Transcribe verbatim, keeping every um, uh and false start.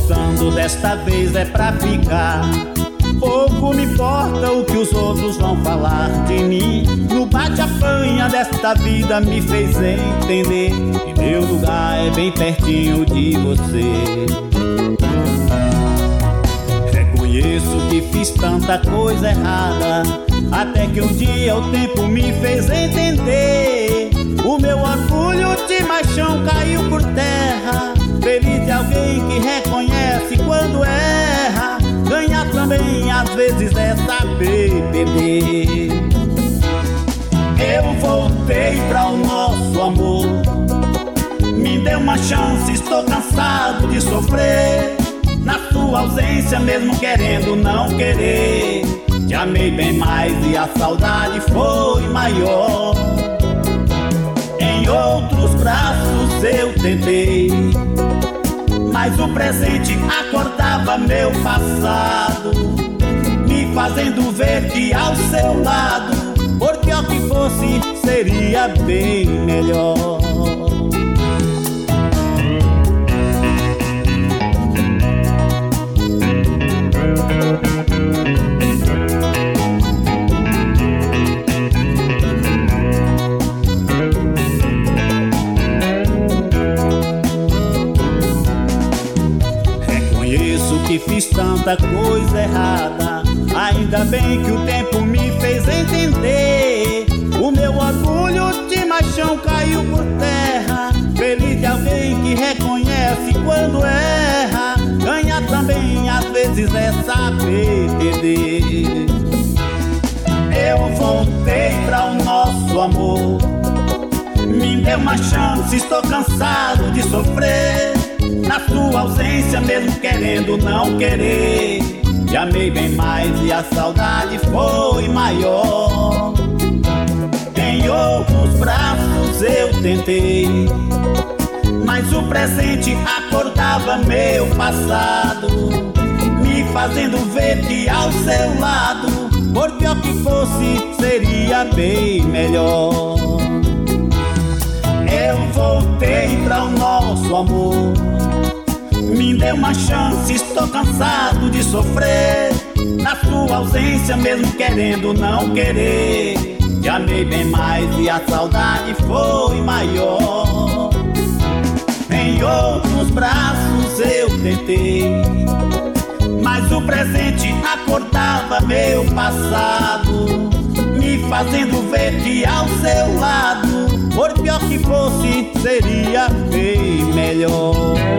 voltando, desta vez é pra ficar. Pouco me importa o que os outros vão falar de mim. No bate-apanha desta vida me fez entender que meu lugar é bem pertinho de você. Reconheço que fiz tanta coisa errada, até que um dia o tempo me fez entender. O meu orgulho de machão caiu por terra. Feliz de alguém que reconhece quando erra. Ganhar também às vezes é saber perder. Eu voltei pra o nosso amor. Me deu uma chance, estou cansado de sofrer. Na sua ausência, mesmo querendo não querer, te amei bem mais e a saudade foi maior. Em outros braços eu tentei, mas o presente acordava meu passado, me fazendo ver que ao seu lado, por pior que fosse, seria bem melhor. Que fiz tanta coisa errada, ainda bem que o tempo me fez entender. O meu orgulho de machão caiu por terra. Feliz de alguém que reconhece quando erra. Ganhar também às vezes é saber perder. Eu voltei pra o nosso amor. Me deu uma chance, estou cansado de sofrer. Na sua ausência, mesmo querendo não querer, te amei bem mais e a saudade foi maior. Em outros braços eu tentei, mas o presente acordava meu passado, me fazendo ver que ao seu lado, por pior que fosse, seria bem melhor. Eu voltei pra o nosso amor. Me deu uma chance, estou cansado de sofrer. Na sua ausência, mesmo querendo não querer, te amei bem mais e a saudade foi maior. Em outros braços eu tentei, mas o presente acordava meu passado, me fazendo ver que ao seu lado, por pior que fosse, seria bem melhor.